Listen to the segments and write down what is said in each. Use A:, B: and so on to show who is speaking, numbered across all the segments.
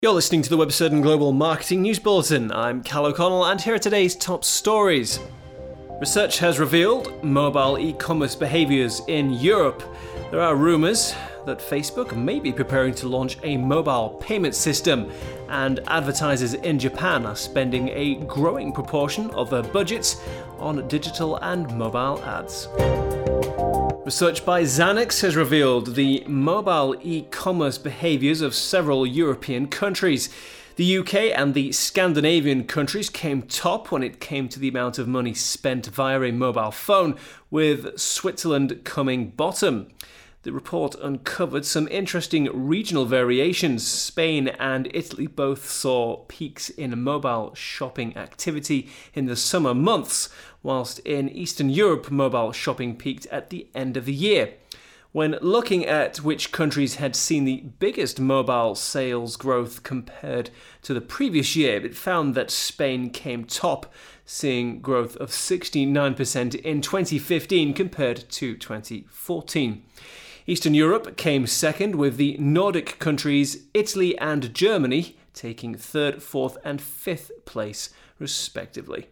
A: You're listening to the Webcertain Global Marketing News Bulletin. I'm Cal O'Connell, and here are today's top stories. Research has revealed mobile e-commerce behaviours in Europe. There are rumours that Facebook may be preparing to launch a mobile payment system, and advertisers in Japan are spending a growing proportion of their budgets on digital and mobile ads. Research by Zanix has revealed the mobile e-commerce behaviours of several European countries. The UK and the Scandinavian countries came top when it came to the amount of money spent via a mobile phone, with Switzerland coming bottom. The report uncovered some interesting regional variations. Spain and Italy both saw peaks in mobile shopping activity in the summer months, whilst in Eastern Europe, mobile shopping peaked at the end of the year. When looking at which countries had seen the biggest mobile sales growth compared to the previous year, it found that Spain came top, seeing growth of 69% in 2015 compared to 2014. Eastern Europe came second, with the Nordic countries, Italy and Germany, taking third, fourth and fifth place, respectively.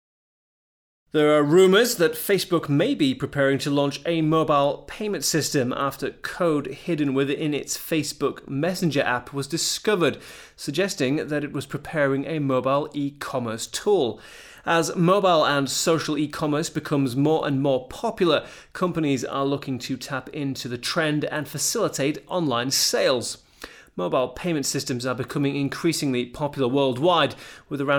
A: There are rumours that Facebook may be preparing to launch a mobile payment system after code hidden within its Facebook Messenger app was discovered, suggesting that it was preparing a mobile e-commerce tool. As mobile and social e-commerce becomes more and more popular, companies are looking to tap into the trend and facilitate online sales. Mobile payment systems are becoming increasingly popular worldwide, with around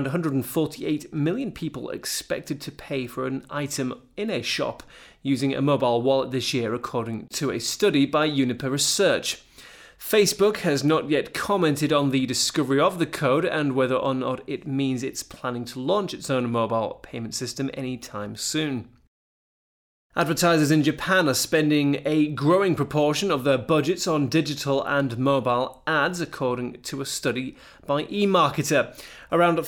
A: 148 million people expected to pay for an item in a shop using a mobile wallet this year, according to a study by Uniper Research. Facebook has not yet commented on the discovery of the code and whether or not it means it's planning to launch its own mobile payment system anytime soon. Advertisers in Japan are spending a growing proportion of their budgets on digital and mobile ads, according to a study by eMarketer. Around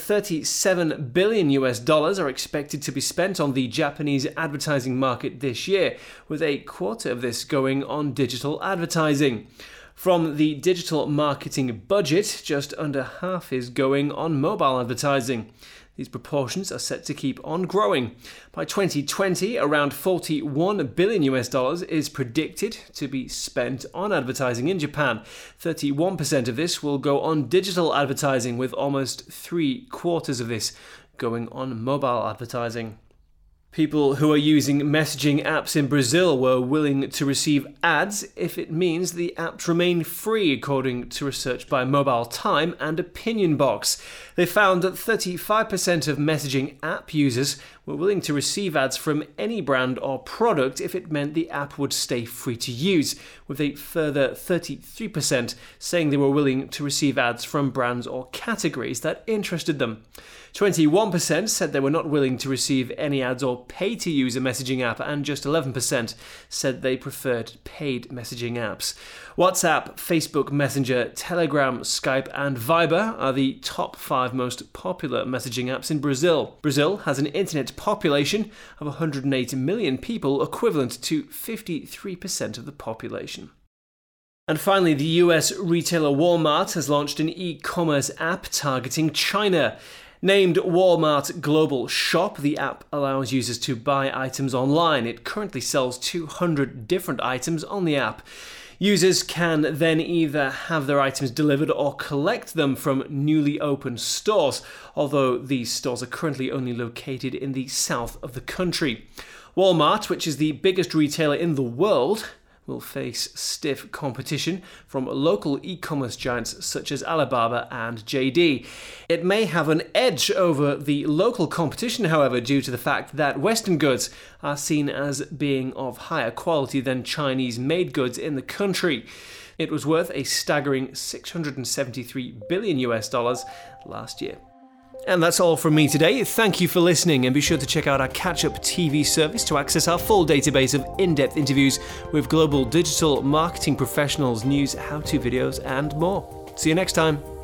A: $37 billion are expected to be spent on the Japanese advertising market this year, with a quarter of this going on digital advertising. From the digital marketing budget, just under half is going on mobile advertising. These proportions are set to keep on growing. By 2020, around $41 billion is predicted to be spent on advertising in Japan. 31% of this will go on digital advertising, with almost 3/4 of this going on mobile advertising. People who are using messaging apps in Brazil were willing to receive ads if it means the apps remain free, according to research by Mobile Time and Opinion Box. They found that 35% of messaging app users were willing to receive ads from any brand or product if it meant the app would stay free to use, with a further 33% saying they were willing to receive ads from brands or categories that interested them. 21% said they were not willing to receive any ads or pay to use a messaging app, and just 11% said they preferred paid messaging apps. WhatsApp, Facebook Messenger, Telegram, Skype and Viber are the top 5 most popular messaging apps in Brazil. Brazil has an internet population of 108 million people, equivalent to 53% of the population. And finally, the US retailer Walmart has launched an e-commerce app targeting China. Named Walmart Global Shop, the app allows users to buy items online. It currently sells 200 different items on the app. Users can then either have their items delivered or collect them from newly opened stores, although these stores are currently only located in the south of the country. Walmart, which is the biggest retailer in the world, will face stiff competition from local e-commerce giants such as Alibaba and JD. It may have an edge over the local competition, however, due to the fact that Western goods are seen as being of higher quality than Chinese-made goods in the country. It was worth a staggering $673 billion last year. And that's all from me today. Thank you for listening, and be sure to check out our Catch-Up TV service to access our full database of in-depth interviews with global digital marketing professionals, news, how-to videos and more. See you next time.